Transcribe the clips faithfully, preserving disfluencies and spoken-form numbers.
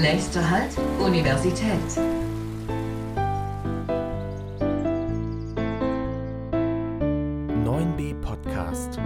Nächster Halt, Universität. neun b Podcast.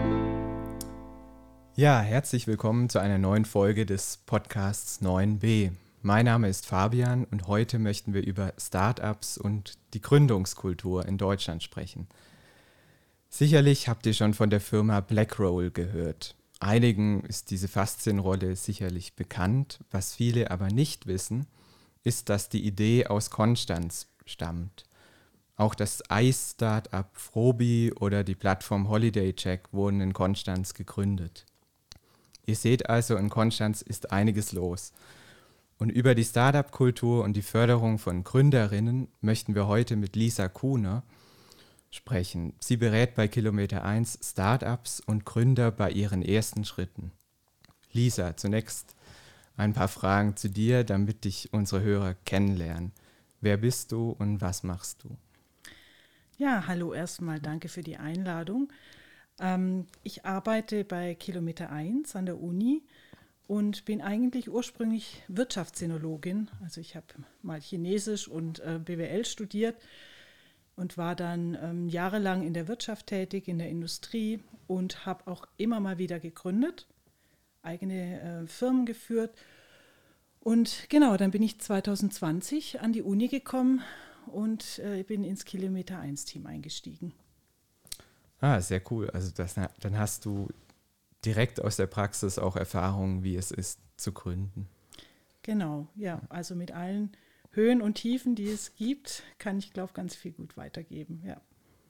Ja, herzlich willkommen zu einer neuen Folge des Podcasts neun b. Mein Name ist Fabian und heute möchten wir über Startups und die Gründungskultur in Deutschland sprechen. Sicherlich habt ihr schon von der Firma Blackroll gehört. Einigen ist diese Faszienrolle sicherlich bekannt. Was viele aber nicht wissen, ist, dass die Idee aus Konstanz stammt. Auch das Eis-Startup Frobi oder die Plattform Holiday Check wurden in Konstanz gegründet. Ihr seht also, in Konstanz ist einiges los. Und über die Startup-Kultur und die Förderung von Gründerinnen möchten wir heute mit Lisa Kuhner sprechen. Sie berät bei Kilometer eins Startups und Gründer bei ihren ersten Schritten. Lisa, zunächst ein paar Fragen zu dir, damit dich unsere Hörer kennenlernen. Wer bist du und was machst du? Ja, hallo erstmal, danke für die Einladung. Ähm, ich arbeite bei Kilometer eins an der Uni und bin eigentlich ursprünglich Wirtschaftssinologin. Also ich habe mal Chinesisch und äh, B W L studiert und war dann ähm, jahrelang in der Wirtschaft tätig, in der Industrie und habe auch immer mal wieder gegründet, eigene äh, Firmen geführt. Und genau, dann bin ich zwanzig zwanzig an die Uni gekommen und äh, bin ins Kilometer eins Team eingestiegen. Ah, sehr cool. Also das, dann hast du direkt aus der Praxis auch Erfahrungen, wie es ist, zu gründen. Genau, ja, also mit allen Höhen und Tiefen, die es gibt, kann ich, glaube ich, ganz viel gut weitergeben, ja.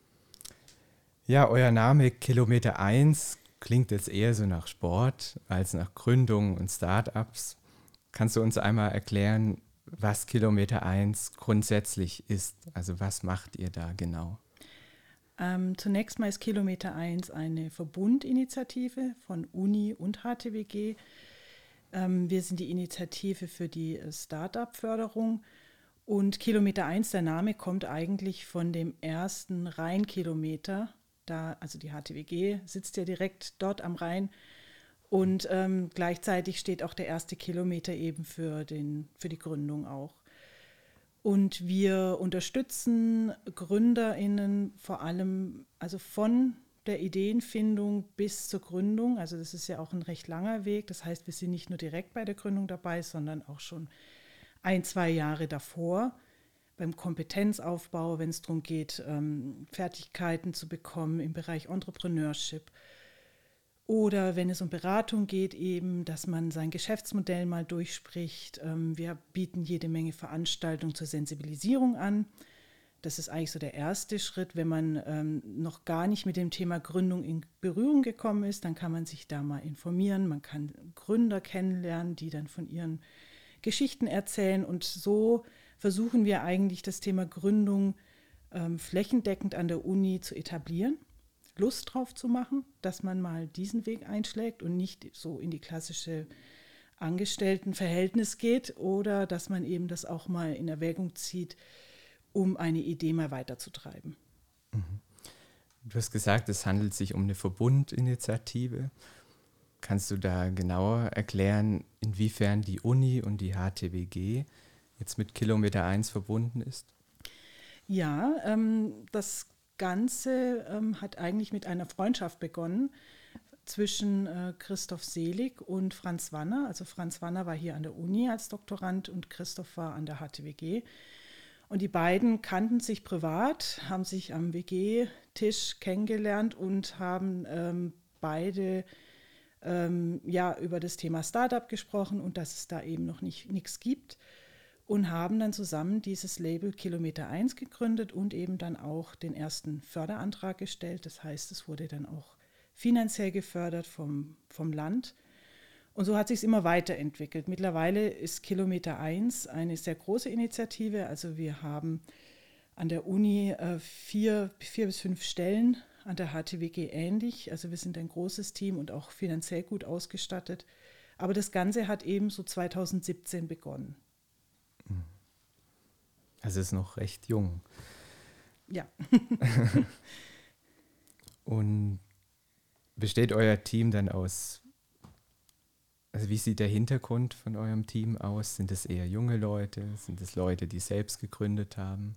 Ja, euer Name Kilometer eins klingt jetzt eher so nach Sport als nach Gründung und Startups. Kannst du uns einmal erklären, was Kilometer eins grundsätzlich ist? Also was macht ihr da genau? Ähm, zunächst mal ist Kilometer eins eine Verbundinitiative von Uni und H T W G. Ähm, wir sind die Initiative für die Start-up-Förderung und Kilometer eins, der Name kommt eigentlich von dem ersten Rheinkilometer. Da, also die H T W G sitzt ja direkt dort am Rhein und ähm, gleichzeitig steht auch der erste Kilometer eben für, den, für die Gründung auch. Und wir unterstützen GründerInnen vor allem, also von der Ideenfindung bis zur Gründung. Also das ist ja auch ein recht langer Weg. Das heißt, wir sind nicht nur direkt bei der Gründung dabei, sondern auch schon ein, zwei Jahre davor beim Kompetenzaufbau, wenn es darum geht, ähm, Fertigkeiten zu bekommen im Bereich Entrepreneurship. Oder wenn es um Beratung geht, eben, dass man sein Geschäftsmodell mal durchspricht. Wir bieten jede Menge Veranstaltungen zur Sensibilisierung an. Das ist eigentlich so der erste Schritt. Wenn man ähm, noch gar nicht mit dem Thema Gründung in Berührung gekommen ist, dann kann man sich da mal informieren. Man kann Gründer kennenlernen, die dann von ihren Geschichten erzählen. Und so versuchen wir eigentlich das Thema Gründung ähm, flächendeckend an der Uni zu etablieren. Lust drauf zu machen, dass man mal diesen Weg einschlägt und nicht so in die klassische Angestelltenverhältnis geht oder dass man eben das auch mal in Erwägung zieht, um eine Idee mal weiterzutreiben. Du hast gesagt, es handelt sich um eine Verbundinitiative. Kannst du da genauer erklären, inwiefern die Uni und die H T W G jetzt mit Kilometer eins verbunden ist? Ja, ähm, das Ganze ähm, hat eigentlich mit einer Freundschaft begonnen zwischen äh, Christoph Selig und Franz Wanner. Also Franz Wanner war hier an der Uni als Doktorand und Christoph war an der H T W G. Und die beiden kannten sich privat, haben sich am W G-Tisch kennengelernt und haben ähm, beide ähm, ja, über das Thema Startup gesprochen und dass es da eben noch nicht nichts gibt. Und haben dann zusammen dieses Label Kilometer eins gegründet und eben dann auch den ersten Förderantrag gestellt. Das heißt, es wurde dann auch finanziell gefördert vom, vom Land. Und so hat sich es immer weiterentwickelt. Mittlerweile ist Kilometer eins eine sehr große Initiative. Also wir haben an der Uni äh, vier, vier bis fünf Stellen, an der H T W G ähnlich. Also wir sind ein großes Team und auch finanziell gut ausgestattet. Aber das Ganze hat eben so zwanzig siebzehn begonnen. Also es ist noch recht jung. Ja. Und besteht euer Team dann aus Also wie sieht der Hintergrund von eurem Team aus? Sind es eher junge Leute? Sind es Leute, die selbst gegründet haben?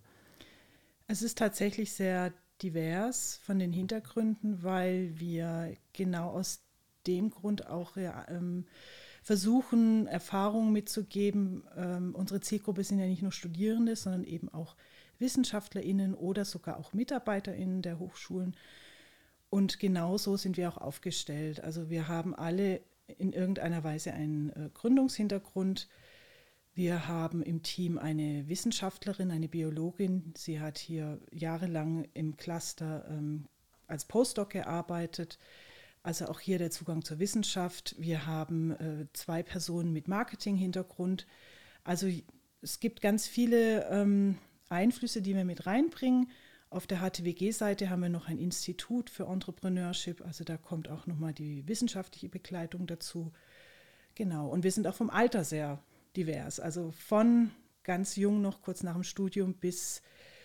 Es ist tatsächlich sehr divers von den Hintergründen, weil wir genau aus dem Grund auch ja, ähm, versuchen, Erfahrungen mitzugeben. Ähm, unsere Zielgruppe sind ja nicht nur Studierende, sondern eben auch WissenschaftlerInnen oder sogar auch MitarbeiterInnen der Hochschulen. Und genauso sind wir auch aufgestellt. Also wir haben alle in irgendeiner Weise einen äh, Gründungshintergrund. Wir haben im Team eine Wissenschaftlerin, eine Biologin. Sie hat hier jahrelang im Cluster ähm, als Postdoc gearbeitet. Also auch hier der Zugang zur Wissenschaft. Wir haben äh, zwei Personen mit Marketing-Hintergrund. Also es gibt ganz viele ähm, Einflüsse, die wir mit reinbringen. Auf der H T W G-Seite haben wir noch ein Institut für Entrepreneurship. Also da kommt auch nochmal die wissenschaftliche Begleitung dazu. Genau. Und wir sind auch vom Alter sehr divers. Also von ganz jung noch kurz nach dem Studium bis,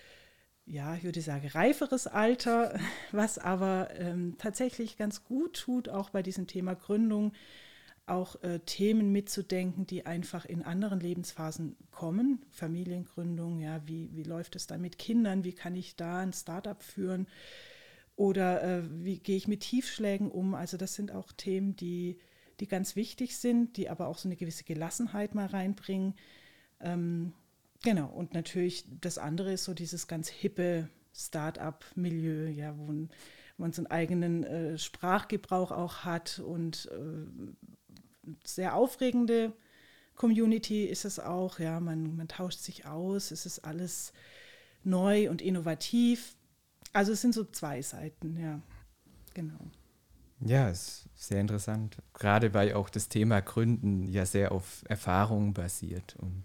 ja, ich würde sagen, reiferes Alter, was aber ähm, tatsächlich ganz gut tut, auch bei diesem Thema Gründung, auch äh, Themen mitzudenken, die einfach in anderen Lebensphasen kommen. Familiengründung, ja, wie, wie läuft es dann mit Kindern, wie kann ich da ein Startup führen oder äh, wie gehe ich mit Tiefschlägen um. Also das sind auch Themen, die, die ganz wichtig sind, die aber auch so eine gewisse Gelassenheit mal reinbringen. Ähm, genau, und natürlich das andere ist so dieses ganz hippe Start-up-Milieu, ja, wo man so einen eigenen äh, Sprachgebrauch auch hat und äh, sehr aufregende Community ist es auch, ja, man, man tauscht sich aus, es ist alles neu und innovativ. Also es sind so zwei Seiten, ja, genau. Ja, es ist sehr interessant, gerade weil auch das Thema Gründen ja sehr auf Erfahrungen basiert und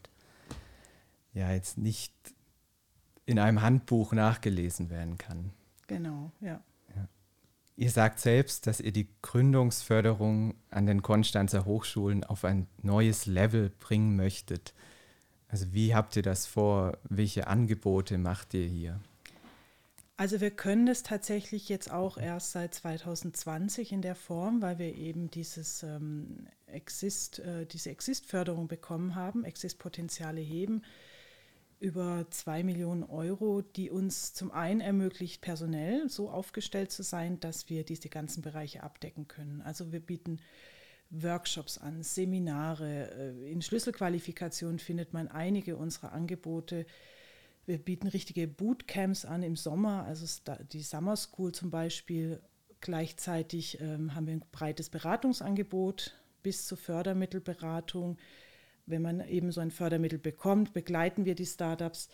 ja jetzt nicht in einem Handbuch nachgelesen werden kann. Genau, ja. Ihr sagt selbst, dass ihr die Gründungsförderung an den Konstanzer Hochschulen auf ein neues Level bringen möchtet. Also wie habt ihr das vor? Welche Angebote macht ihr hier? Also wir können das tatsächlich jetzt auch erst seit zwanzig zwanzig in der Form, weil wir eben dieses ähm, Exist, äh, diese Exist-Förderung bekommen haben, Exist-Potenziale heben, über zwei Millionen Euro, die uns zum einen ermöglicht, personell so aufgestellt zu sein, dass wir diese ganzen Bereiche abdecken können. Also wir bieten Workshops an, Seminare. In Schlüsselqualifikation findet man einige unserer Angebote. Wir bieten richtige Bootcamps an im Sommer, also die Summer School zum Beispiel. Gleichzeitig ähm, haben wir ein breites Beratungsangebot bis zur Fördermittelberatung. Wenn man eben so ein Fördermittel bekommt, begleiten wir die Startups.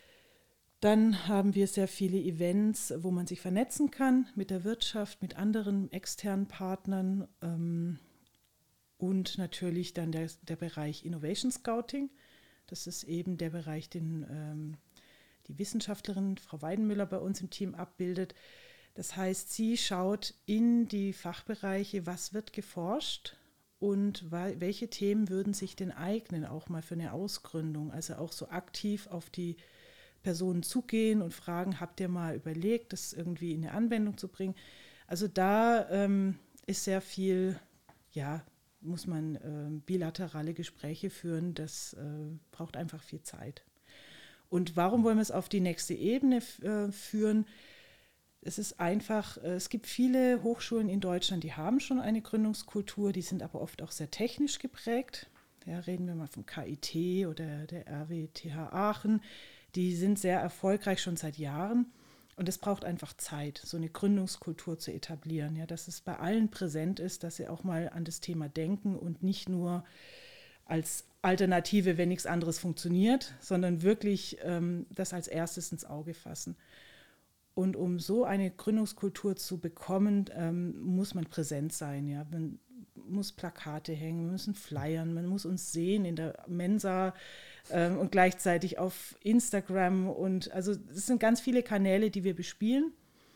Dann haben wir sehr viele Events, wo man sich vernetzen kann mit der Wirtschaft, mit anderen externen Partnern ähm, und natürlich dann der, der Bereich Innovation Scouting. Das ist eben der Bereich, den ähm, die Wissenschaftlerin Frau Weidenmüller bei uns im Team abbildet. Das heißt, sie schaut in die Fachbereiche, was wird geforscht und welche Themen würden sich denn eignen, auch mal für eine Ausgründung. Also auch so aktiv auf die Personen zugehen und fragen, habt ihr mal überlegt, das irgendwie in eine Anwendung zu bringen? Also da ähm, ist sehr viel, ja, muss man äh, bilaterale Gespräche führen, das äh, braucht einfach viel Zeit. Und warum wollen wir es auf die nächste Ebene äh, führen? Es ist einfach, äh, es gibt viele Hochschulen in Deutschland, die haben schon eine Gründungskultur, die sind aber oft auch sehr technisch geprägt. Ja, reden wir mal vom K I T oder der R W T H Aachen. Die sind sehr erfolgreich schon seit Jahren und es braucht einfach Zeit, so eine Gründungskultur zu etablieren, ja, dass es bei allen präsent ist, dass sie auch mal an das Thema denken und nicht nur als Alternative, wenn nichts anderes funktioniert, sondern wirklich ähm, das als erstes ins Auge fassen. Und um so eine Gründungskultur zu bekommen, ähm, muss man präsent sein. Ja? Man muss Plakate hängen, wir müssen flyern, man muss uns sehen in der Mensa ähm, und gleichzeitig auf Instagram. Und also es sind ganz viele Kanäle, die wir bespielen.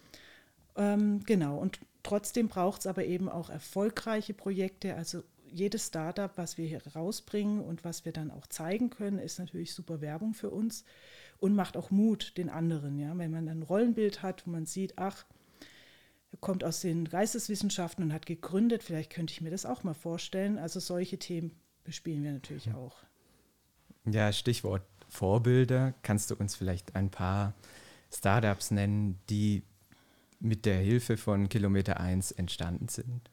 Ähm, genau, und trotzdem braucht es aber eben auch erfolgreiche Projekte. Also jedes Startup, was wir hier rausbringen und was wir dann auch zeigen können, ist natürlich super Werbung für uns und macht auch Mut den anderen. Ja? Wenn man ein Rollenbild hat, wo man sieht, ach, Er kommt aus den Geisteswissenschaften und hat gegründet. Vielleicht könnte ich mir das auch mal vorstellen. Also solche Themen bespielen wir natürlich auch. Ja, Stichwort Vorbilder. Kannst du uns vielleicht ein paar Startups nennen, die mit der Hilfe von Kilometer eins entstanden sind?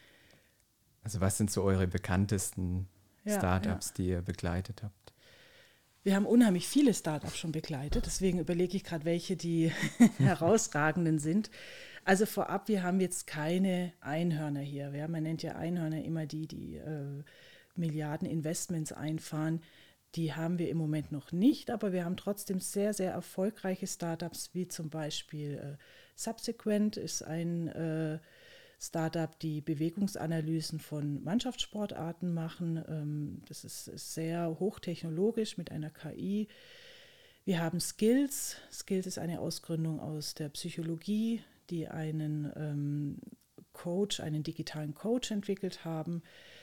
Also was sind so eure bekanntesten Ja, Startups, ja. die ihr begleitet habt? Wir haben unheimlich viele Startups schon begleitet, deswegen überlege ich gerade, welche die herausragenden sind. Also vorab, wir haben jetzt keine Einhörner hier. Ja, man nennt ja Einhörner immer die, die äh, Milliarden Investments einfahren. Die haben wir im Moment noch nicht, aber wir haben trotzdem sehr, sehr erfolgreiche Startups, wie zum Beispiel äh, Subsequent ist ein äh, Startup, die Bewegungsanalysen von Mannschaftssportarten machen. Ähm, das ist, ist sehr hochtechnologisch mit einer K I. Wir haben Skills. Skills ist eine Ausgründung aus der Psychologie, die einen ähm, Coach, einen digitalen Coach entwickelt haben.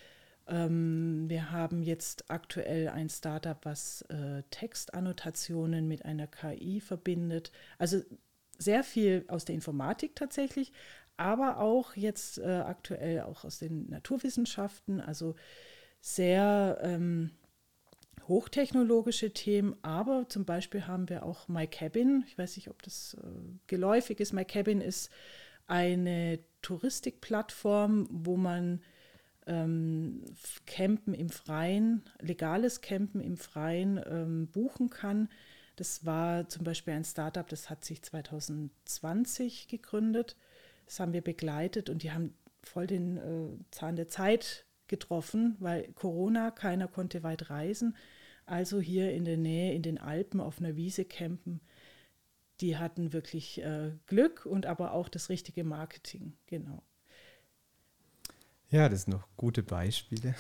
Ähm, wir haben jetzt aktuell ein Startup, was äh, Textannotationen mit einer K I verbindet. Also sehr viel aus der Informatik tatsächlich, aber auch jetzt äh, aktuell auch aus den Naturwissenschaften, also sehr ähm, hochtechnologische Themen, aber zum Beispiel haben wir auch MyCabin, ich weiß nicht, ob das äh, geläufig ist, MyCabin ist eine Touristikplattform, wo man ähm, Campen im Freien, legales Campen im Freien ähm, buchen kann. Das war zum Beispiel ein Startup, das hat sich zwanzig zwanzig gegründet. Das haben wir begleitet und die haben voll den äh, Zahn der Zeit getroffen, weil Corona, keiner konnte weit reisen. Also hier in der Nähe, in den Alpen, auf einer Wiese campen. Die hatten wirklich äh, Glück und aber auch das richtige Marketing, genau. Ja, das sind noch gute Beispiele.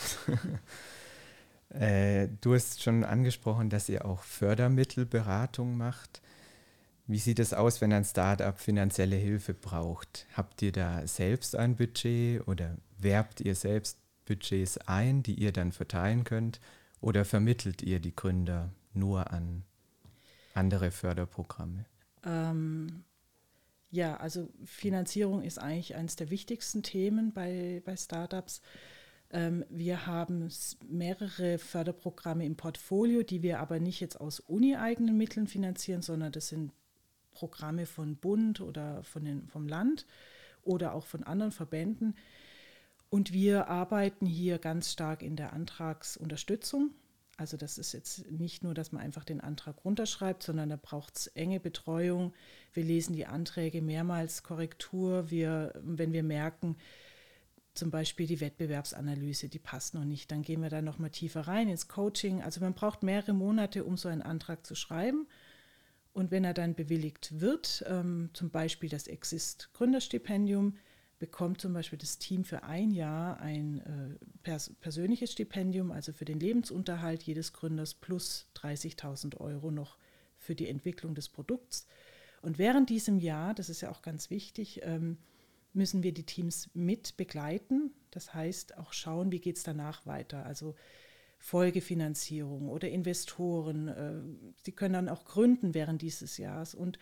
äh, du hast schon angesprochen, dass ihr auch Fördermittelberatung macht. Wie sieht es aus, wenn ein Startup finanzielle Hilfe braucht? Habt ihr da selbst ein Budget oder werbt ihr selbst Budgets ein, die ihr dann verteilen könnt? Oder vermittelt ihr die Gründer nur an andere Förderprogramme? Ähm, ja, also Finanzierung ist eigentlich eines der wichtigsten Themen bei, bei Startups. Ähm, wir haben mehrere Förderprogramme im Portfolio, die wir aber nicht jetzt aus uni-eigenen Mitteln finanzieren, sondern das sind Programme von Bund oder von den, vom Land oder auch von anderen Verbänden. Und wir arbeiten hier ganz stark in der Antragsunterstützung. Also das ist jetzt nicht nur, dass man einfach den Antrag runterschreibt, sondern da braucht es enge Betreuung. Wir lesen die Anträge mehrmals, Korrektur. Wir, wenn wir merken, zum Beispiel die Wettbewerbsanalyse, die passt noch nicht, dann gehen wir da noch mal tiefer rein ins Coaching. Also man braucht mehrere Monate, um so einen Antrag zu schreiben. Und wenn er dann bewilligt wird, ähm, zum Beispiel das Exist-Gründerstipendium, bekommt zum Beispiel das Team für ein Jahr ein äh, pers- persönliches Stipendium, also für den Lebensunterhalt jedes Gründers plus dreißigtausend Euro noch für die Entwicklung des Produkts. Und während diesem Jahr, das ist ja auch ganz wichtig, ähm, müssen wir die Teams mit begleiten. Das heißt auch schauen, wie geht es danach weiter. Also Folgefinanzierung oder Investoren. Äh, sie können dann auch gründen während dieses Jahres. Und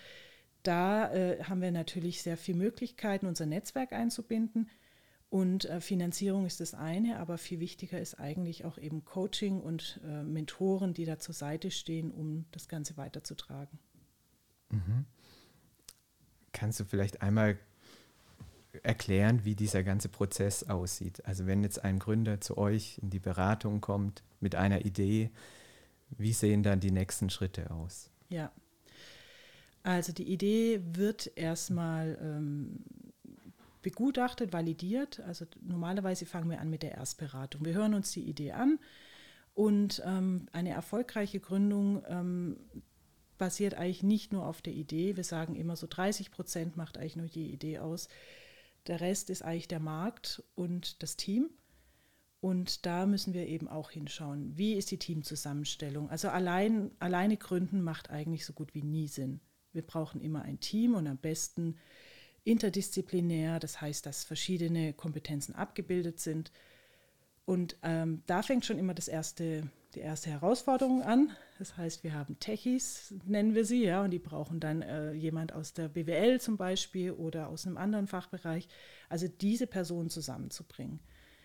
da äh, haben wir natürlich sehr viele Möglichkeiten, unser Netzwerk einzubinden. Und äh, Finanzierung ist das eine, aber viel wichtiger ist eigentlich auch eben Coaching und äh, Mentoren, die da zur Seite stehen, um das Ganze weiterzutragen. Mhm. Kannst du vielleicht einmal erklären, wie dieser ganze Prozess aussieht? Also wenn jetzt ein Gründer zu euch in die Beratung kommt mit einer Idee, wie sehen dann die nächsten Schritte aus? Ja, also die Idee wird erstmal ähm, begutachtet, validiert. Also normalerweise fangen wir an mit der Erstberatung. Wir hören uns die Idee an und ähm, eine erfolgreiche Gründung ähm, basiert eigentlich nicht nur auf der Idee. Wir sagen immer so dreißig Prozent macht eigentlich nur die Idee aus. Der Rest ist eigentlich der Markt und das Team. Und da müssen wir eben auch hinschauen, wie ist die Teamzusammenstellung. Also allein, alleine gründen macht eigentlich so gut wie nie Sinn. Wir brauchen immer ein Team und am besten interdisziplinär, das heißt, dass verschiedene Kompetenzen abgebildet sind. Und ähm, da fängt schon immer das erste, die erste Herausforderung an. Das heißt, wir haben Techies, nennen wir sie, ja, und die brauchen dann äh, jemand aus der B W L zum Beispiel oder aus einem anderen Fachbereich. Also diese Personen zusammenzubringen.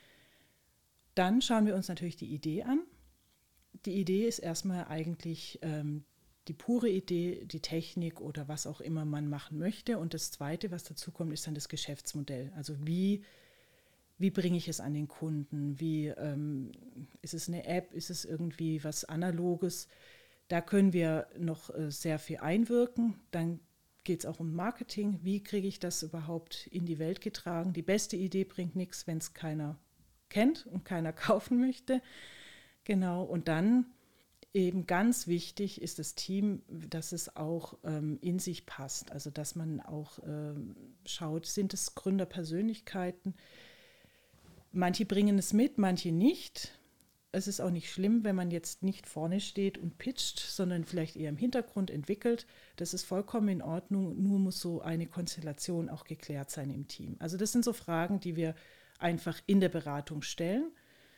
Dann schauen wir uns natürlich die Idee an. Die Idee ist erstmal eigentlich ähm, die pure Idee, die Technik oder was auch immer man machen möchte. Und das Zweite, was dazu kommt, ist dann das Geschäftsmodell. Also wie, wie bringe ich es an den Kunden? Wie ähm, ist es eine App? Ist es irgendwie was Analoges? Da können wir noch äh, sehr viel einwirken. Dann geht es auch um Marketing. Wie kriege ich das überhaupt in die Welt getragen? Die beste Idee bringt nichts, wenn es keiner kennt und keiner kaufen möchte. Genau, und dann eben ganz wichtig ist das Team, dass es auch ähm, in sich passt. Also dass man auch ähm, schaut, sind es Gründerpersönlichkeiten? Manche bringen es mit, manche nicht. Es ist auch nicht schlimm, wenn man jetzt nicht vorne steht und pitcht, sondern vielleicht eher im Hintergrund entwickelt. Das ist vollkommen in Ordnung, nur muss so eine Konstellation auch geklärt sein im Team. Also das sind so Fragen, die wir einfach in der Beratung stellen.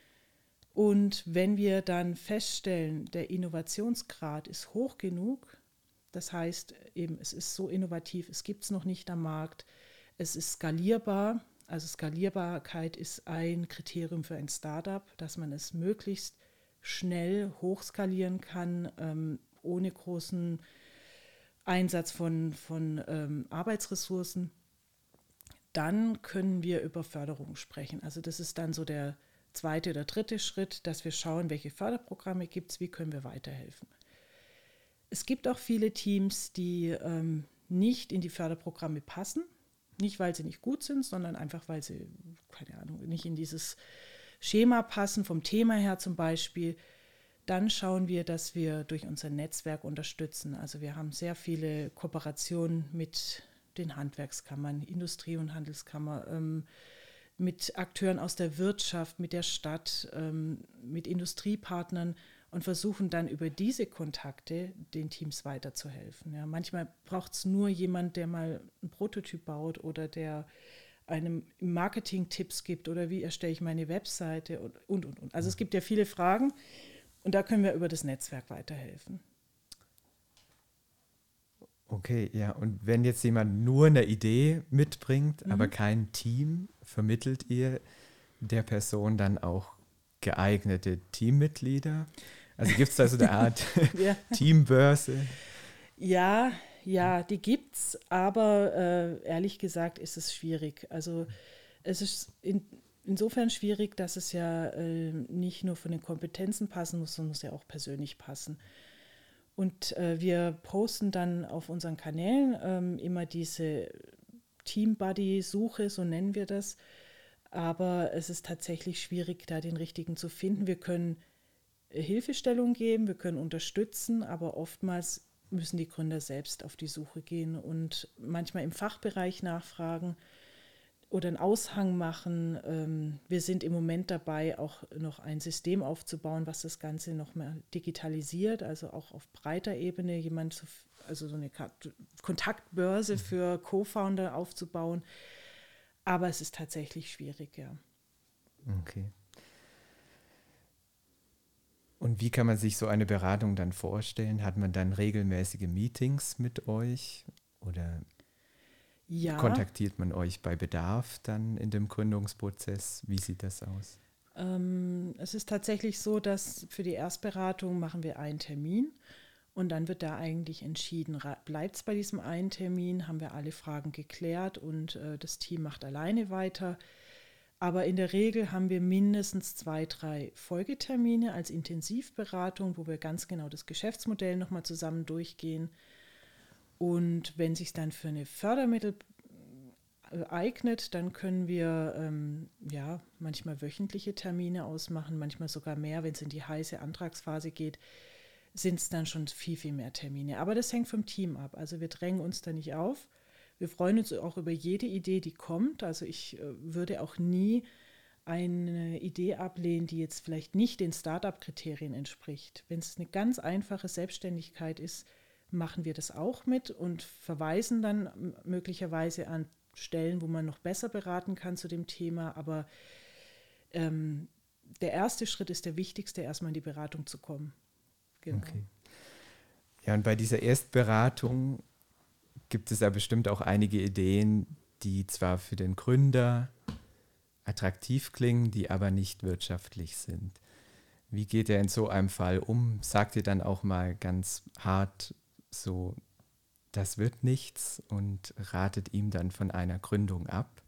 Und wenn wir dann feststellen, der Innovationsgrad ist hoch genug, das heißt eben, es ist so innovativ, es gibt es noch nicht am Markt, es ist skalierbar, also Skalierbarkeit ist ein Kriterium für ein Startup, dass man es möglichst schnell hochskalieren kann, ähm, ohne großen Einsatz von, von ähm, Arbeitsressourcen, dann können wir über Förderung sprechen. Also das ist dann so der zweite oder dritte Schritt, dass wir schauen, welche Förderprogramme gibt es, wie können wir weiterhelfen. Es gibt auch viele Teams, die ähm, nicht in die Förderprogramme passen, nicht weil sie nicht gut sind, sondern einfach weil sie, keine Ahnung, nicht in dieses Schema passen, vom Thema her zum Beispiel. Dann schauen wir, dass wir durch unser Netzwerk unterstützen. Also wir haben sehr viele Kooperationen mit den Handwerkskammern, Industrie- und Handelskammer, ähm, mit Akteuren aus der Wirtschaft, mit der Stadt, ähm, mit Industriepartnern und versuchen dann über diese Kontakte den Teams weiterzuhelfen. Ja, manchmal braucht es nur jemand, der mal einen Prototyp baut oder der einem Marketing Tipps gibt oder wie erstelle ich meine Webseite und, und, und, und. Also es gibt ja viele Fragen und da können wir über das Netzwerk weiterhelfen. Okay, ja. Und wenn jetzt jemand nur eine Idee mitbringt, Mhm. aber kein Team, vermittelt ihr der Person dann auch geeignete Teammitglieder? Also gibt es da so eine Art Ja. Teambörse? Ja, ja, die gibt's, aber äh, ehrlich gesagt ist es schwierig. Also es ist in, insofern schwierig, dass es ja äh, nicht nur von den Kompetenzen passen muss, sondern muss ja auch persönlich passen. Und äh, wir posten dann auf unseren Kanälen ähm, immer diese Team-Buddy-Suche, so nennen wir das. Aber es ist tatsächlich schwierig, da den richtigen zu finden. Wir können äh, Hilfestellung geben, wir können unterstützen, aber oftmals müssen die Gründer selbst auf die Suche gehen und manchmal im Fachbereich nachfragen oder einen Aushang machen. Ähm, wir sind im Moment dabei, auch noch ein System aufzubauen, was das Ganze noch mehr digitalisiert, also auch auf breiter Ebene jemand, zu, also so eine Kontaktbörse für Co-Founder aufzubauen. Aber es ist tatsächlich schwierig, ja. Okay. Und wie kann man sich so eine Beratung dann vorstellen? Hat man dann regelmäßige Meetings mit euch oder Ja. kontaktiert man euch bei Bedarf dann in dem Gründungsprozess? Wie sieht das aus? Ähm, es ist tatsächlich so, dass für die Erstberatung machen wir einen Termin und dann wird da eigentlich entschieden, bleibt es bei diesem einen Termin, haben wir alle Fragen geklärt und äh, das Team macht alleine weiter. Aber in der Regel haben wir mindestens zwei, drei Folgetermine als Intensivberatung, wo wir ganz genau das Geschäftsmodell nochmal zusammen durchgehen. Und wenn sich dann für eine Fördermittel eignet, dann können wir ähm, ja manchmal wöchentliche Termine ausmachen, manchmal sogar mehr. Wenn es in die heiße Antragsphase geht, sind es dann schon viel, viel mehr Termine. Aber das hängt vom Team ab. Also wir drängen uns da nicht auf. Wir freuen uns auch über jede Idee, die kommt. Also ich äh, würde auch nie eine Idee ablehnen, die jetzt vielleicht nicht den Startup-Kriterien entspricht. Wenn es eine ganz einfache Selbstständigkeit ist, machen wir das auch mit und verweisen dann möglicherweise an Stellen, wo man noch besser beraten kann zu dem Thema. Aber ähm, der erste Schritt ist der wichtigste, erstmal in die Beratung zu kommen. Genau. Okay. Ja, und bei dieser Erstberatung gibt es ja bestimmt auch einige Ideen, die zwar für den Gründer attraktiv klingen, die aber nicht wirtschaftlich sind. Wie geht er in so einem Fall um? Sagt ihr dann auch mal ganz hart so, das wird nichts und ratet ihm dann von einer Gründung ab?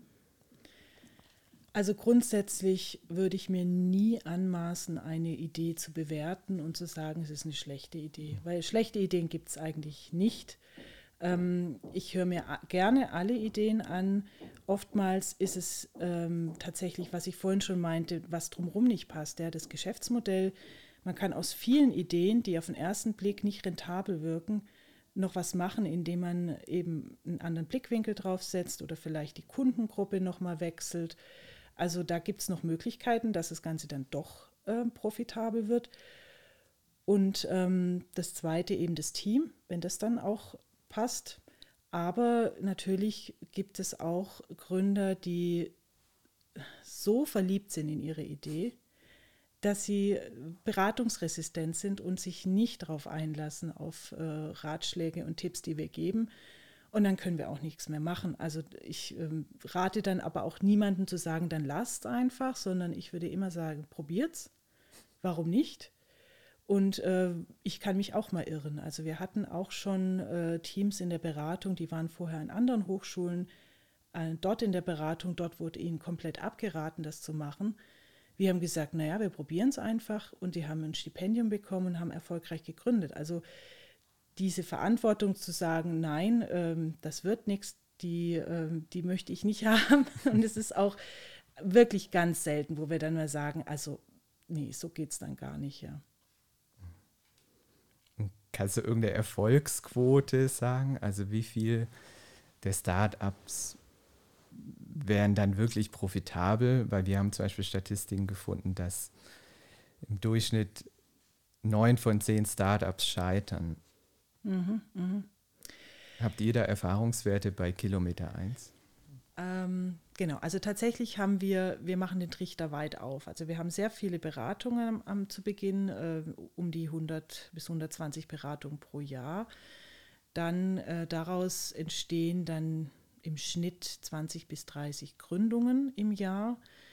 Also grundsätzlich würde ich mir nie anmaßen, eine Idee zu bewerten und zu sagen, es ist eine schlechte Idee, weil schlechte Ideen gibt es eigentlich nicht. Ähm, ich höre mir a- gerne alle Ideen an. Oftmals ist es ähm, tatsächlich, was ich vorhin schon meinte, was drumherum nicht passt, ja, das Geschäftsmodell. Man kann aus vielen Ideen, die auf den ersten Blick nicht rentabel wirken, noch was machen, indem man eben einen anderen Blickwinkel drauf setzt oder vielleicht die Kundengruppe nochmal wechselt. Also da gibt es noch Möglichkeiten, dass das Ganze dann doch äh, profitabel wird. Und ähm, das Zweite eben das Team, wenn das dann auch passt. Aber natürlich gibt es auch Gründer, die so verliebt sind in ihre Idee, dass sie beratungsresistent sind und sich nicht darauf einlassen, auf äh, Ratschläge und Tipps, die wir geben. Und dann können wir auch nichts mehr machen. Also ich ähm, rate dann aber auch niemandem zu sagen, dann lasst einfach, sondern ich würde immer sagen, probiert's. Warum nicht? Und äh, ich kann mich auch mal irren. Also wir hatten auch schon äh, Teams in der Beratung, die waren vorher an anderen Hochschulen, äh, dort in der Beratung, dort wurde ihnen komplett abgeraten, das zu machen. Wir haben gesagt, naja, wir probieren es einfach, und die haben ein Stipendium bekommen und haben erfolgreich gegründet. Also diese Verantwortung zu sagen, nein, ähm, das wird nichts, die, ähm, die möchte ich nicht haben. Und es ist auch wirklich ganz selten, wo wir dann mal sagen, also nee, so geht es dann gar nicht, ja. Kannst du irgendeine Erfolgsquote sagen? Also wie viel der Startups wären dann wirklich profitabel? Weil wir haben zum Beispiel Statistiken gefunden, dass im Durchschnitt neun von zehn Startups scheitern. Mhm, mh. Habt ihr da Erfahrungswerte bei Kilometer eins? Ähm, genau, also tatsächlich haben wir, wir machen den Trichter weit auf. Also wir haben sehr viele Beratungen am, am, zu Beginn, äh, um die hundert bis hundertzwanzig Beratungen pro Jahr. Dann äh, daraus entstehen dann im Schnitt zwanzig bis dreißig Gründungen im Jahr.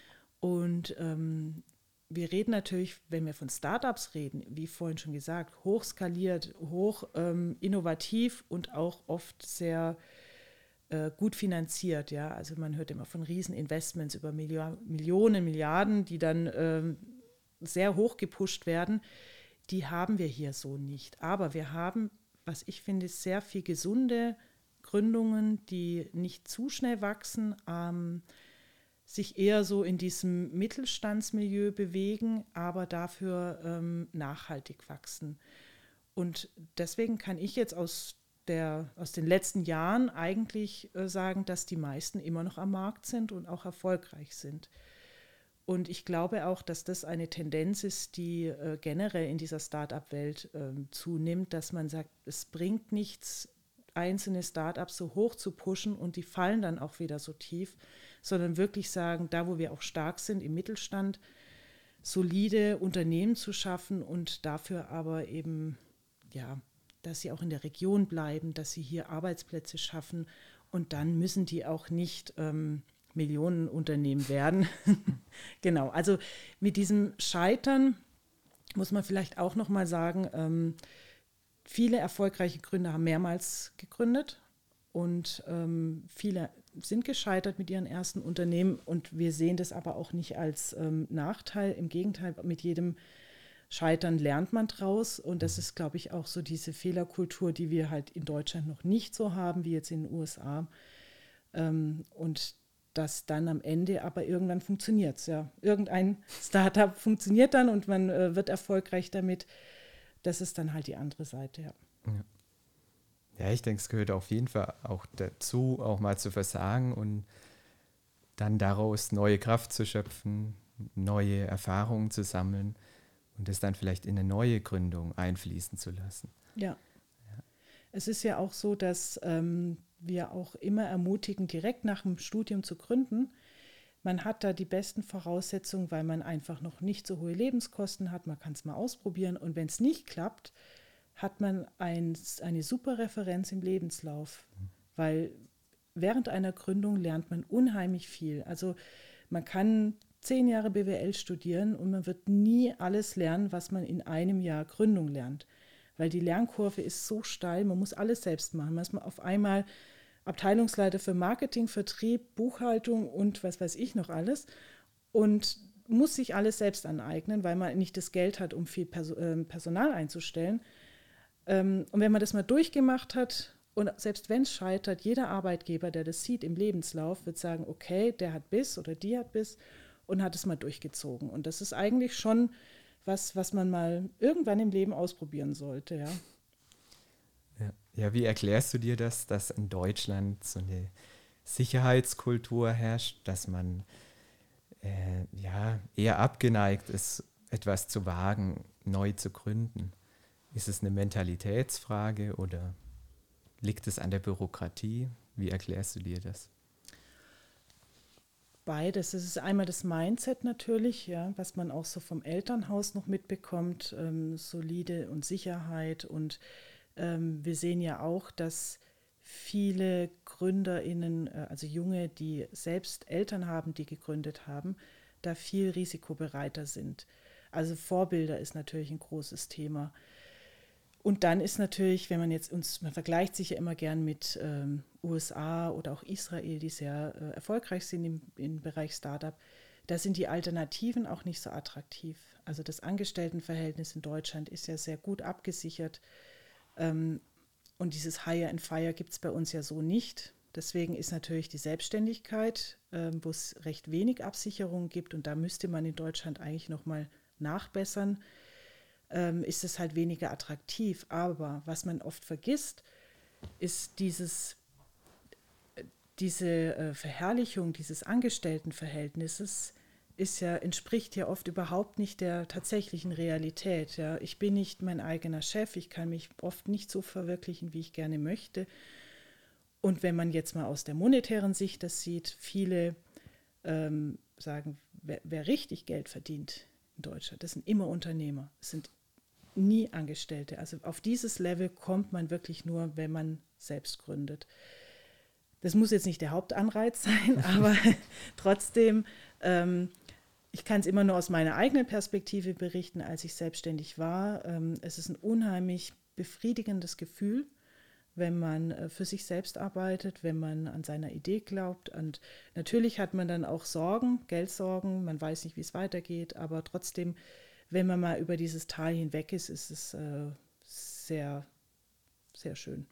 Und ähm, wir reden natürlich, wenn wir von Startups reden, wie vorhin schon gesagt, hoch skaliert, hoch ähm, innovativ und auch oft sehr äh, gut finanziert. Ja? Also man hört immer von Rieseninvestments über Millio- Millionen, Milliarden, die dann ähm, sehr hoch gepusht werden. Die haben wir hier so nicht. Aber wir haben, was ich finde, sehr viel gesunde Gründungen, die nicht zu schnell wachsen, ähm, sich eher so in diesem Mittelstandsmilieu bewegen, aber dafür ähm, nachhaltig wachsen. Und deswegen kann ich jetzt aus, der, aus den letzten Jahren eigentlich äh, sagen, dass die meisten immer noch am Markt sind und auch erfolgreich sind. Und ich glaube auch, dass das eine Tendenz ist, die äh, generell in dieser Start-up-Welt äh, zunimmt, dass man sagt, es bringt nichts, einzelne Start-ups so hoch zu pushen und die fallen dann auch wieder so tief, sondern wirklich sagen, da wo wir auch stark sind, im Mittelstand, solide Unternehmen zu schaffen und dafür aber eben, ja, dass sie auch in der Region bleiben, dass sie hier Arbeitsplätze schaffen, und dann müssen die auch nicht ähm, Millionenunternehmen werden. Genau, also mit diesem Scheitern muss man vielleicht auch noch mal sagen, ähm, viele erfolgreiche Gründer haben mehrmals gegründet und ähm, viele sind gescheitert mit ihren ersten Unternehmen, und wir sehen das aber auch nicht als ähm, Nachteil. Im Gegenteil, mit jedem Scheitern lernt man draus, und das ist, glaube ich, auch so diese Fehlerkultur, die wir halt in Deutschland noch nicht so haben wie jetzt in den U S A. Ähm, und das dann am Ende aber irgendwann funktioniert es. Ja. Irgendein Startup funktioniert dann und man äh, wird erfolgreich damit. Das ist dann halt die andere Seite, ja. Ja. Ja, ich denke, es gehört auf jeden Fall auch dazu, auch mal zu versagen und dann daraus neue Kraft zu schöpfen, neue Erfahrungen zu sammeln und das dann vielleicht in eine neue Gründung einfließen zu lassen. Ja. Ja. Es ist ja auch so, dass ähm, wir auch immer ermutigen, direkt nach dem Studium zu gründen. Man hat da die besten Voraussetzungen, weil man einfach noch nicht so hohe Lebenskosten hat. Man kann es mal ausprobieren, und wenn es nicht klappt, hat man ein, eine super Referenz im Lebenslauf, weil während einer Gründung lernt man unheimlich viel. Also man kann zehn Jahre B W L studieren und man wird nie alles lernen, was man in einem Jahr Gründung lernt, weil die Lernkurve ist so steil, man muss alles selbst machen. Man ist auf einmal Abteilungsleiter für Marketing, Vertrieb, Buchhaltung und was weiß ich noch alles und muss sich alles selbst aneignen, weil man nicht das Geld hat, um viel Perso- äh, Personal einzustellen. Ähm, und wenn man das mal durchgemacht hat und selbst wenn es scheitert, jeder Arbeitgeber, der das sieht im Lebenslauf, wird sagen, okay, der hat Biss oder die hat Biss und hat es mal durchgezogen. Und das ist eigentlich schon was, was man mal irgendwann im Leben ausprobieren sollte, ja. Ja. Ja, wie erklärst du dir das, dass in Deutschland so eine Sicherheitskultur herrscht, dass man äh, ja, eher abgeneigt ist, etwas zu wagen, neu zu gründen? Ist es eine Mentalitätsfrage oder liegt es an der Bürokratie? Wie erklärst du dir das? Beides. Es ist einmal das Mindset natürlich, ja, was man auch so vom Elternhaus noch mitbekommt, ähm, solide und Sicherheit. Und ähm, wir sehen ja auch, dass viele GründerInnen, äh, also Junge, die selbst Eltern haben, die gegründet haben, da viel risikobereiter sind. Also Vorbilder ist natürlich ein großes Thema. Und dann ist natürlich, wenn man jetzt uns, man vergleicht sich ja immer gern mit ähm, U S A oder auch Israel, die sehr äh, erfolgreich sind im, im Bereich Startup, da sind die Alternativen auch nicht so attraktiv. Also das Angestelltenverhältnis in Deutschland ist ja sehr gut abgesichert. Ähm, und dieses Hire and Fire gibt es bei uns ja so nicht. Deswegen ist natürlich die Selbstständigkeit, äh, wo es recht wenig Absicherung gibt, und da müsste man in Deutschland eigentlich nochmal nachbessern, ähm, ist es halt weniger attraktiv. Aber was man oft vergisst, ist dieses, diese äh, Verherrlichung dieses Angestelltenverhältnisses ist ja, entspricht ja oft überhaupt nicht der tatsächlichen Realität. Ja. Ich bin nicht mein eigener Chef, ich kann mich oft nicht so verwirklichen, wie ich gerne möchte. Und wenn man jetzt mal aus der monetären Sicht das sieht, viele ähm, sagen, wer, wer richtig Geld verdient in Deutschland, das sind immer Unternehmer, das sind nie Angestellte. Also auf dieses Level kommt man wirklich nur, wenn man selbst gründet. Das muss jetzt nicht der Hauptanreiz sein, aber trotzdem, ähm, ich kann es immer nur aus meiner eigenen Perspektive berichten, als ich selbstständig war. Ähm, es ist ein unheimlich befriedigendes Gefühl, wenn man äh, für sich selbst arbeitet, wenn man an seiner Idee glaubt. Und natürlich hat man dann auch Sorgen, Geldsorgen, man weiß nicht, wie es weitergeht, aber trotzdem, wenn man mal über dieses Tal hinweg ist, ist es äh, sehr, sehr schön.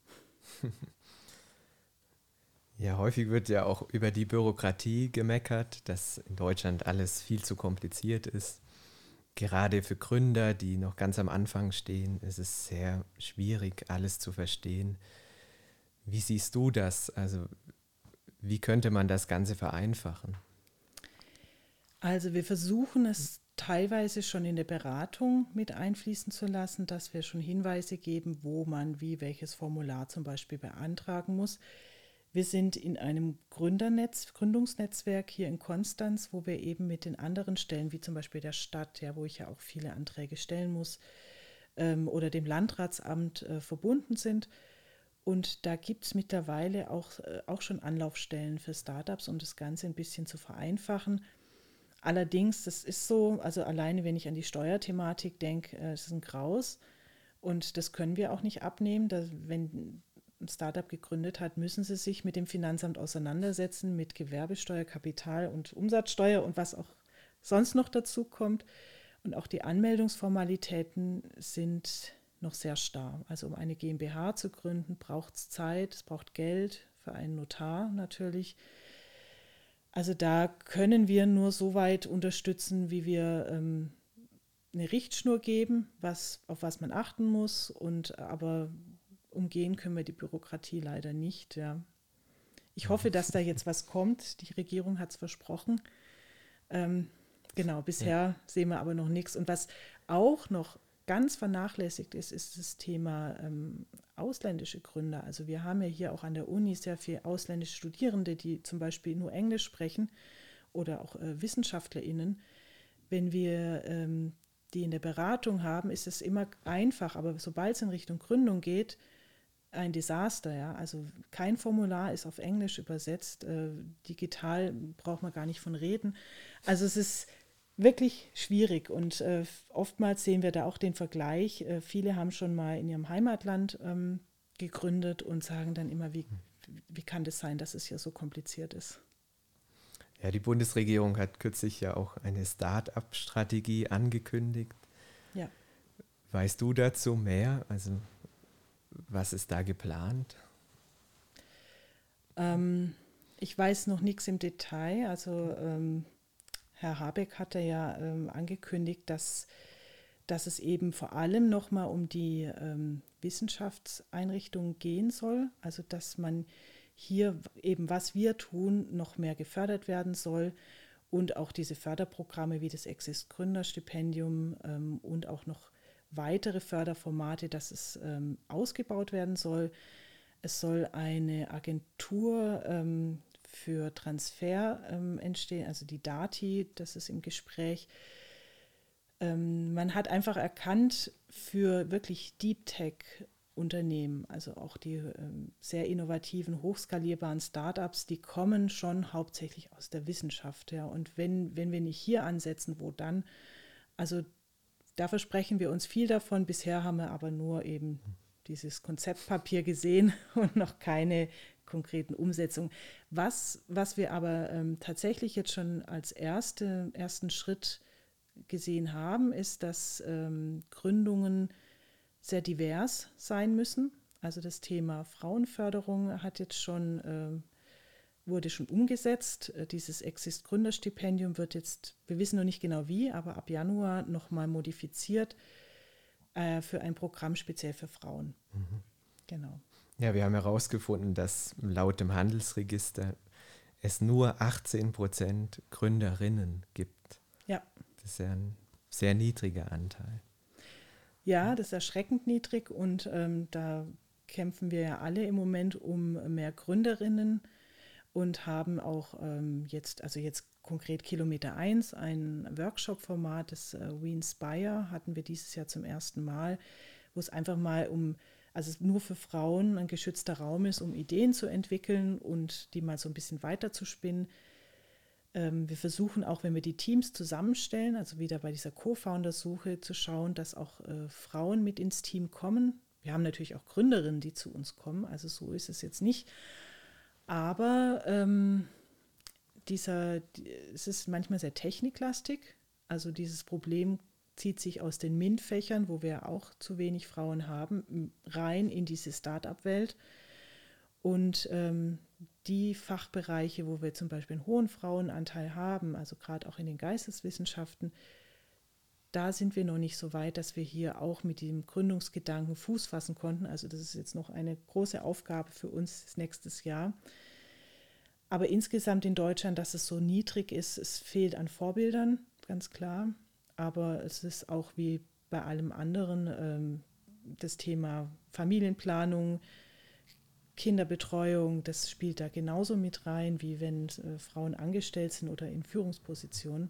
Ja, häufig wird ja auch über die Bürokratie gemeckert, dass in Deutschland alles viel zu kompliziert ist. Gerade für Gründer, die noch ganz am Anfang stehen, ist es sehr schwierig, alles zu verstehen. Wie siehst du das? Also, wie könnte man das Ganze vereinfachen? Also wir versuchen es teilweise schon in der Beratung mit einfließen zu lassen, dass wir schon Hinweise geben, wo man wie welches Formular zum Beispiel beantragen muss. Wir sind in einem Gründernetz, Gründungsnetzwerk hier in Konstanz, wo wir eben mit den anderen Stellen, wie zum Beispiel der Stadt, ja, wo ich ja auch viele Anträge stellen muss, ähm, oder dem Landratsamt äh, verbunden sind. Und da gibt es mittlerweile auch, äh, auch schon Anlaufstellen für Startups, um das Ganze ein bisschen zu vereinfachen. Allerdings, das ist so, also alleine wenn ich an die Steuerthematik denke, äh, es ist ein Graus und das können wir auch nicht abnehmen. Da, wenn ein Startup gegründet hat, müssen sie sich mit dem Finanzamt auseinandersetzen, mit Gewerbesteuer, Kapital- und Umsatzsteuer und was auch sonst noch dazu kommt. Und auch die Anmeldungsformalitäten sind noch sehr starr. Also um eine GmbH zu gründen, braucht es Zeit, es braucht Geld für einen Notar natürlich. Also da können wir nur so weit unterstützen, wie wir ähm, eine Richtschnur geben, was, auf was man achten muss. Und aber umgehen können wir die Bürokratie leider nicht. Ja. Ich hoffe, dass da jetzt was kommt. Die Regierung hat es versprochen. Ähm, genau, bisher ja. sehen wir aber noch nichts. Und was auch noch ganz vernachlässigt ist, ist das Thema ähm, ausländische Gründer. Also wir haben ja hier auch an der Uni sehr viele ausländische Studierende, die zum Beispiel nur Englisch sprechen oder auch äh, WissenschaftlerInnen. Wenn wir ähm, die in der Beratung haben, ist es immer einfach, aber sobald es in Richtung Gründung geht, ein Desaster. Ja? Also kein Formular ist auf Englisch übersetzt, äh, digital braucht man gar nicht von reden. Also es ist wirklich schwierig und äh, oftmals sehen wir da auch den Vergleich. Äh, viele haben schon mal in ihrem Heimatland ähm, gegründet und sagen dann immer, wie, wie kann das sein, dass es hier so kompliziert ist. Ja, die Bundesregierung hat kürzlich ja auch eine Start-up-Strategie angekündigt. Ja. Weißt du dazu mehr? Also was ist da geplant? Ähm, ich weiß noch nichts im Detail. Also ähm, Herr Habeck hatte ja ähm, angekündigt, dass, dass es eben vor allem nochmal um die ähm, Wissenschaftseinrichtungen gehen soll. Also dass man hier eben, was wir tun, noch mehr gefördert werden soll und auch diese Förderprogramme wie das Exist Gründerstipendium ähm, und auch noch weitere Förderformate, dass es ähm, ausgebaut werden soll. Es soll eine Agentur ähm, für Transfer ähm, entstehen, also die DATI, das ist im Gespräch. Ähm, man hat einfach erkannt, für wirklich Deep Tech Unternehmen, also auch die ähm, sehr innovativen, hochskalierbaren Startups, die kommen schon hauptsächlich aus der Wissenschaft. Ja. Und wenn, wenn wir nicht hier ansetzen, wo dann? Also da versprechen wir uns viel davon. Bisher haben wir aber nur eben dieses Konzeptpapier gesehen und noch keine konkreten Umsetzungen. Was, was wir aber ähm, tatsächlich jetzt schon als erste, ersten Schritt gesehen haben, ist, dass ähm, Gründungen sehr divers sein müssen. Also das Thema Frauenförderung hat jetzt schon, äh, wurde schon umgesetzt. Dieses Exist Gründerstipendium wird jetzt, wir wissen noch nicht genau wie, aber ab Januar nochmal modifiziert äh, für ein Programm speziell für Frauen. Mhm. Genau. Ja, wir haben herausgefunden, dass laut dem Handelsregister es nur achtzehn Prozent Gründerinnen gibt. Ja. Das ist ja ein sehr niedriger Anteil. Ja, das ist erschreckend niedrig und ähm, da kämpfen wir ja alle im Moment um mehr Gründerinnen und haben auch ähm, jetzt, also jetzt konkret Kilometer eins, ein Workshop-Format, das äh, We Inspire, hatten wir dieses Jahr zum ersten Mal, wo es einfach mal um, also nur für Frauen ein geschützter Raum ist, um Ideen zu entwickeln und die mal so ein bisschen weiter zu spinnen. Wir versuchen auch, wenn wir die Teams zusammenstellen, also wieder bei dieser Co-Founder-Suche zu schauen, dass auch äh, Frauen mit ins Team kommen. Wir haben natürlich auch Gründerinnen, die zu uns kommen, also so ist es jetzt nicht. Aber ähm, dieser, es ist manchmal sehr techniklastig. Also dieses Problem zieht sich aus den MINT-Fächern, wo wir auch zu wenig Frauen haben, rein in diese Start-up-Welt. Und ähm, die Fachbereiche, wo wir zum Beispiel einen hohen Frauenanteil haben, also gerade auch in den Geisteswissenschaften, da sind wir noch nicht so weit, dass wir hier auch mit dem Gründungsgedanken Fuß fassen konnten. Also das ist jetzt noch eine große Aufgabe für uns nächstes Jahr. Aber insgesamt in Deutschland, dass es so niedrig ist, es fehlt an Vorbildern, ganz klar. Aber es ist auch wie bei allem anderen ähm, das Thema Familienplanung, Kinderbetreuung, das spielt da genauso mit rein, wie wenn äh, Frauen angestellt sind oder in Führungspositionen.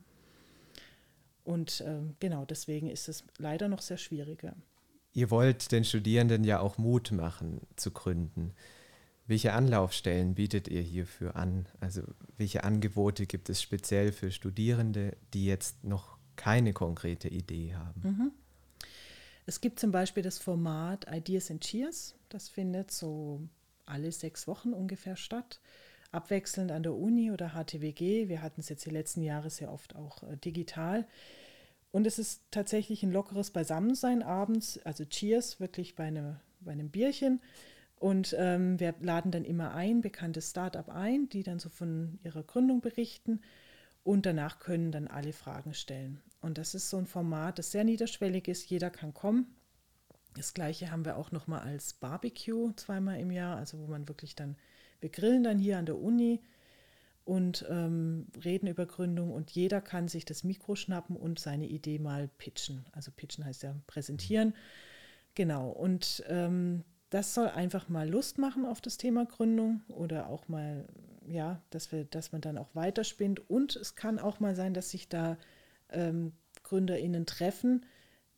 Und äh, genau deswegen ist es leider noch sehr schwieriger. Ihr wollt den Studierenden ja auch Mut machen zu gründen. Welche Anlaufstellen bietet ihr hierfür an? Also welche Angebote gibt es speziell für Studierende, die jetzt noch keine konkrete Idee haben? Mhm. Es gibt zum Beispiel das Format Ideas and Cheers. Das findet so alle sechs Wochen ungefähr statt, abwechselnd an der Uni oder H T W G. Wir hatten es jetzt die letzten Jahre sehr oft auch äh, digital. Und es ist tatsächlich ein lockeres Beisammensein abends, also Cheers, wirklich bei, eine, bei einem Bierchen. Und ähm, wir laden dann immer ein, bekanntes Start-up ein, die dann so von ihrer Gründung berichten. Und danach können dann alle Fragen stellen. Und das ist so ein Format, das sehr niederschwellig ist. Jeder kann kommen. Das Gleiche haben wir auch nochmal als Barbecue zweimal im Jahr, also wo man wirklich dann, wir grillen dann hier an der Uni und ähm, reden über Gründung und jeder kann sich das Mikro schnappen und seine Idee mal pitchen. Also pitchen heißt ja präsentieren. Genau, und ähm, das soll einfach mal Lust machen auf das Thema Gründung oder auch mal, ja, dass wir, dass man dann auch weiterspinnt. Und es kann auch mal sein, dass sich da ähm, GründerInnen treffen,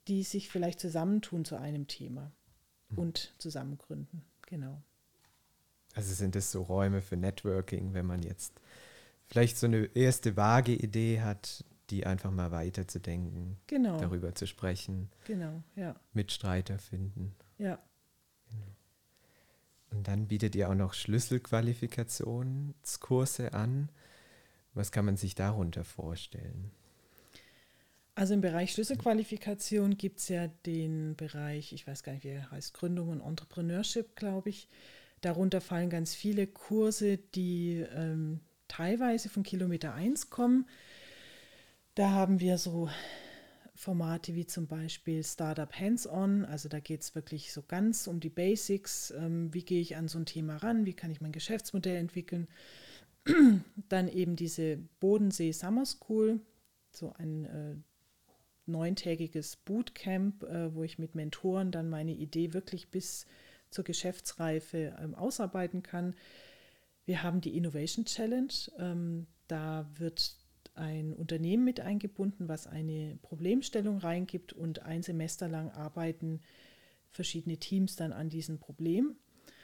die sich vielleicht zusammentun zu einem Thema mhm. und zusammen gründen. Genau. Also sind es so Räume für Networking, wenn man jetzt vielleicht so eine erste vage Idee hat, die einfach mal weiterzudenken, genau. darüber zu sprechen, genau, ja. Mitstreiter finden. Ja. Genau. Und dann bietet ihr auch noch Schlüsselqualifikationskurse an. Was kann man sich darunter vorstellen? Also im Bereich Schlüsselqualifikation gibt es ja den Bereich, ich weiß gar nicht, wie er heißt, Gründung und Entrepreneurship, glaube ich. Darunter fallen ganz viele Kurse, die ähm, teilweise von Kilometer eins kommen. Da haben wir so Formate wie zum Beispiel Startup Hands-on, also da geht es wirklich so ganz um die Basics, ähm, wie gehe ich an so ein Thema ran, wie kann ich mein Geschäftsmodell entwickeln. Dann eben diese Bodensee Summer School, so ein äh, neuntägiges Bootcamp, äh, wo ich mit Mentoren dann meine Idee wirklich bis zur Geschäftsreife ähm, ausarbeiten kann. Wir haben die Innovation Challenge, ähm, da wird ein Unternehmen mit eingebunden, was eine Problemstellung reingibt und ein Semester lang arbeiten verschiedene Teams dann an diesem Problem.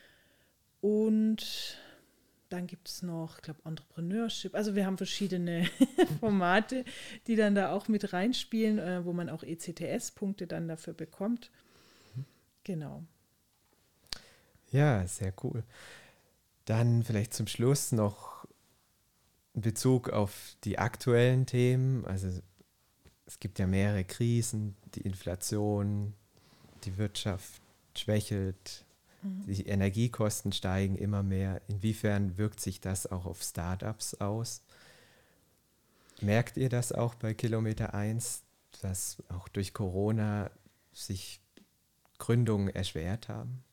Und dann gibt es noch, ich glaube, Entrepreneurship. Also wir haben verschiedene Formate, die dann da auch mit reinspielen, äh, wo man auch E C T S-Punkte dann dafür bekommt. Genau. Ja, sehr cool. Dann vielleicht zum Schluss noch in Bezug auf die aktuellen Themen. Also es gibt ja mehrere Krisen, die Inflation, die Wirtschaft schwächelt, mhm. die Energiekosten steigen immer mehr. Inwiefern wirkt sich das auch auf Startups aus? Merkt ihr das auch bei Kilometer eins, dass auch durch Corona sich Gründungen erschwert haben?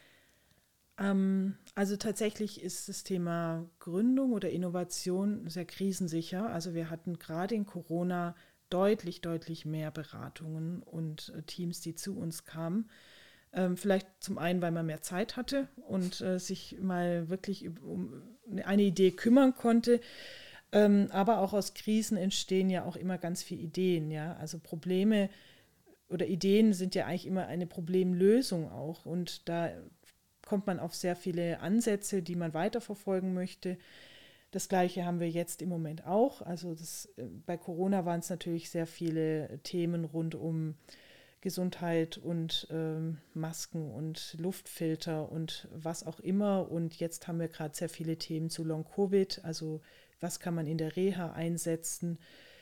Also tatsächlich ist das Thema Gründung oder Innovation sehr krisensicher. Also wir hatten gerade in Corona deutlich, deutlich mehr Beratungen und äh, Teams, die zu uns kamen. Ähm, vielleicht zum einen, weil man mehr Zeit hatte und äh, sich mal wirklich um eine Idee kümmern konnte. Ähm, aber auch aus Krisen entstehen ja auch immer ganz viele Ideen. Ja? Also Probleme oder Ideen sind ja eigentlich immer eine Problemlösung auch. Und da kommt man auf sehr viele Ansätze, die man weiterverfolgen möchte. Das Gleiche haben wir jetzt im Moment auch. Also das, bei Corona waren es natürlich sehr viele Themen rund um Gesundheit und ähm, Masken und Luftfilter und was auch immer. Und jetzt haben wir gerade sehr viele Themen zu Long-Covid, also was kann man in der Reha einsetzen.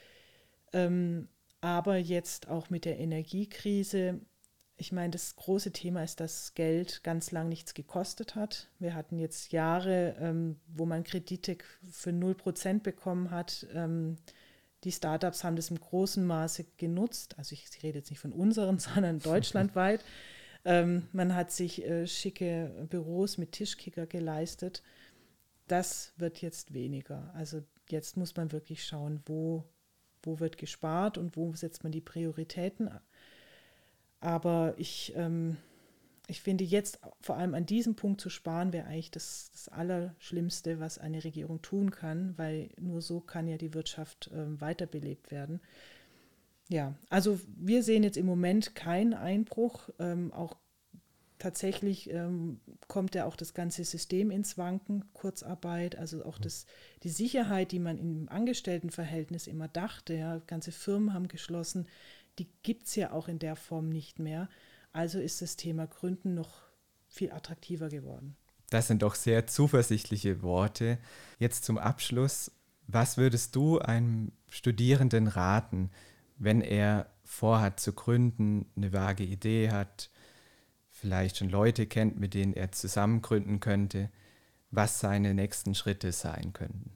Ähm, aber jetzt auch mit der Energiekrise. Ich meine, das große Thema ist, dass Geld ganz lang nichts gekostet hat. Wir hatten jetzt Jahre, ähm, wo man Kredite für null Prozent bekommen hat. Ähm, die Startups haben das im großen Maße genutzt. Also ich, ich rede jetzt nicht von unseren, sondern deutschlandweit. Ähm, man hat sich äh, schicke Büros mit Tischkicker geleistet. Das wird jetzt weniger. Also jetzt muss man wirklich schauen, wo, wo wird gespart und wo setzt man die Prioritäten an. Aber ich, ähm, ich finde jetzt vor allem an diesem Punkt zu sparen, wäre eigentlich das, das Allerschlimmste, was eine Regierung tun kann, weil nur so kann ja die Wirtschaft ähm, weiterbelebt werden. Ja, also wir sehen jetzt im Moment keinen Einbruch. Ähm, auch tatsächlich ähm, kommt ja auch das ganze System ins Wanken, Kurzarbeit, also auch das, die Sicherheit, die man im Angestelltenverhältnis immer dachte, ja, ganze Firmen haben geschlossen, die gibt es ja auch in der Form nicht mehr. Also ist das Thema Gründen noch viel attraktiver geworden. Das sind doch sehr zuversichtliche Worte. Jetzt zum Abschluss, was würdest du einem Studierenden raten, wenn er vorhat zu gründen, eine vage Idee hat, vielleicht schon Leute kennt, mit denen er zusammen gründen könnte, was seine nächsten Schritte sein könnten?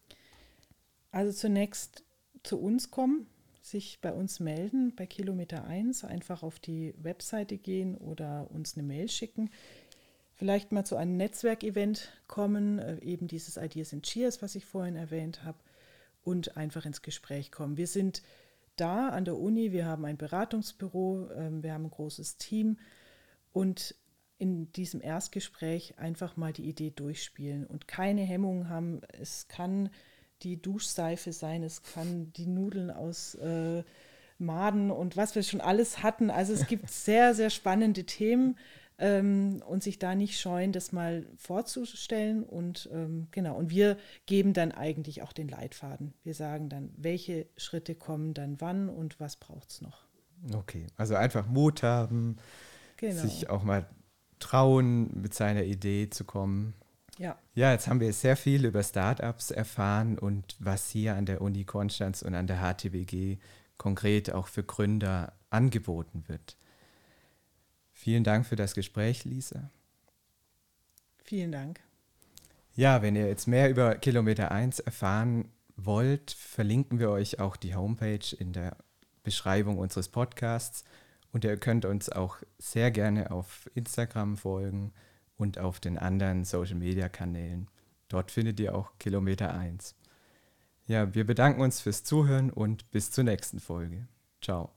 Also zunächst zu uns kommen, sich bei uns melden, bei Kilometer eins, einfach auf die Webseite gehen oder uns eine Mail schicken. Vielleicht mal zu einem Netzwerkevent kommen, eben dieses Ideas and Cheers, was ich vorhin erwähnt habe, und einfach ins Gespräch kommen. Wir sind da an der Uni, wir haben ein Beratungsbüro, wir haben ein großes Team und in diesem Erstgespräch einfach mal die Idee durchspielen und keine Hemmungen haben. Es kann die Duschseife sein, es kann die Nudeln aus äh, Maden und was wir schon alles hatten. Also es gibt sehr, sehr spannende Themen ähm, und sich da nicht scheuen, das mal vorzustellen. Und ähm, genau, und wir geben dann eigentlich auch den Leitfaden. Wir sagen dann, welche Schritte kommen dann wann und was braucht es noch. Okay, also einfach Mut haben, Genau. sich auch mal trauen, mit seiner Idee zu kommen. Ja. Ja, jetzt haben wir sehr viel über Startups erfahren und was hier an der Uni Konstanz und an der H T W G konkret auch für Gründer angeboten wird. Vielen Dank für das Gespräch, Lisa. Vielen Dank. Ja, wenn ihr jetzt mehr über Kilometer eins erfahren wollt, verlinken wir euch auch die Homepage in der Beschreibung unseres Podcasts und ihr könnt uns auch sehr gerne auf Instagram folgen und auf den anderen Social-Media-Kanälen. Dort findet ihr auch Kilometer eins. Ja, wir bedanken uns fürs Zuhören und bis zur nächsten Folge. Ciao.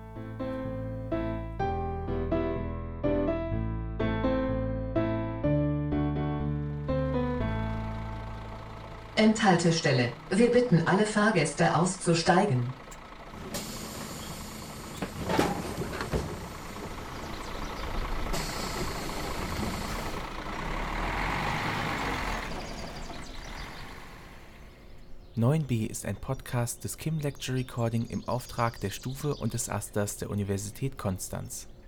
Endhaltestelle. Wir bitten alle Fahrgäste auszusteigen. neun b ist ein Podcast des Kim Lecture Recording im Auftrag der Stufe und des Asters der Universität Konstanz.